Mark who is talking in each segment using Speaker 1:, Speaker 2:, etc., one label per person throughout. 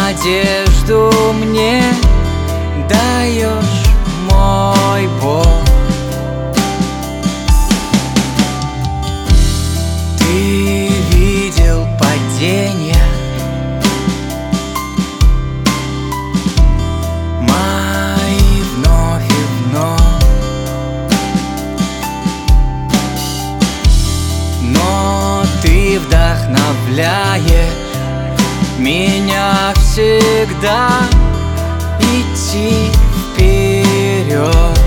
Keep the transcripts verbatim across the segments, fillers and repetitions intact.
Speaker 1: надежду мне даешь, мой Бог. Ты видел падения мои вновь и вновь, но Ты вдохновляешь меня всегда идти вперед.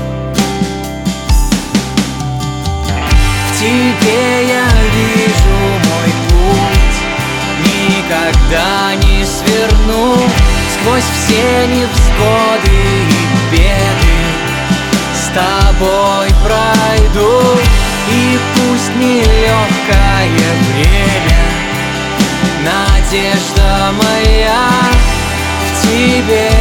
Speaker 1: В Тебе я вижу мой путь, никогда не сверну. Сквозь все невзгоды и беды с Тобой пройду. И пусть нелегкое время, надежда моя в Тебе.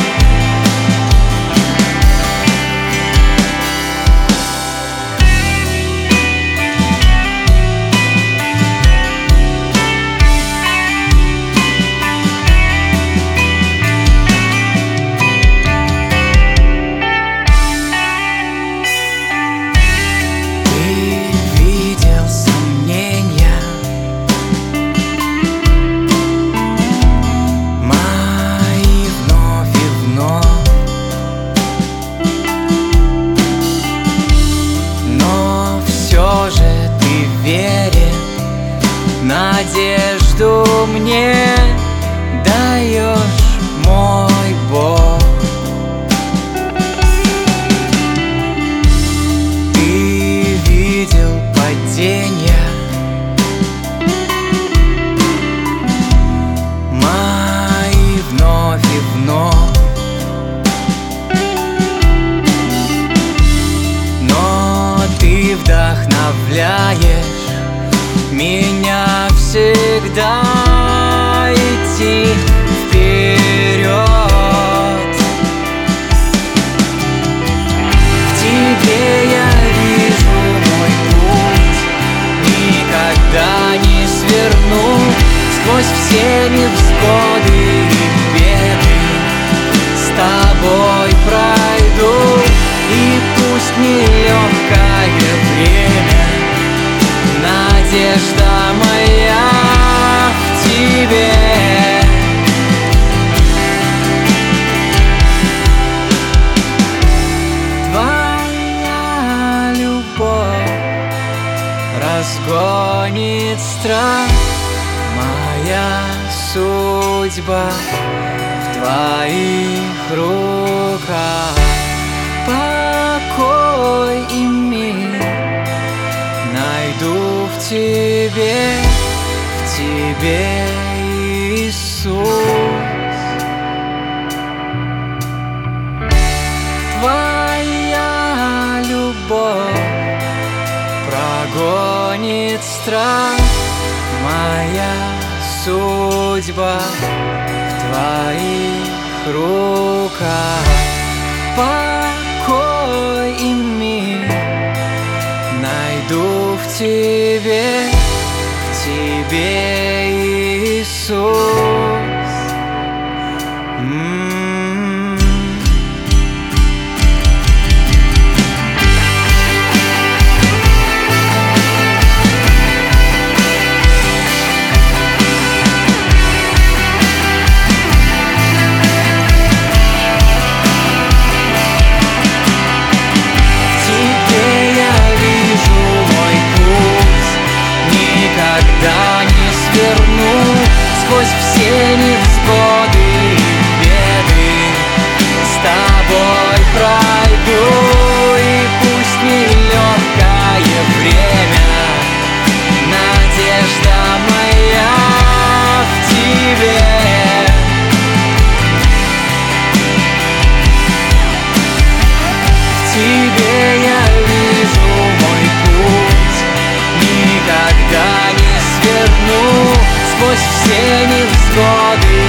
Speaker 1: Надежду мне даешь, мой Бог. Ты видел падения мои вновь и вновь, но Ты вдохновляешь меня всегда идти вперед. В Тебе я вижу мой путь, никогда не сверну. Сквозь все невзгоды и беды с Тобой пройду. И пусть нелегкое время, надежда моя в Тебе. Твоя любовь разгонит страх, моя судьба в Твоих руках. Покой и мир найду в Тебе, в Тебе, Иисус. Твоя любовь прогонит страх, моя судьба в Твоих руках. Покой и мир найду в Тебе, в Тебе, Иисус. М-м-м. Никогда не сверну. Сквозь все невзгоды и беды с Тобой пройду. И пусть нелегкое время, надежда моя в Тебе. В Тебе я вижу мой путь, никогда не сверну. Сквозь все невзгоды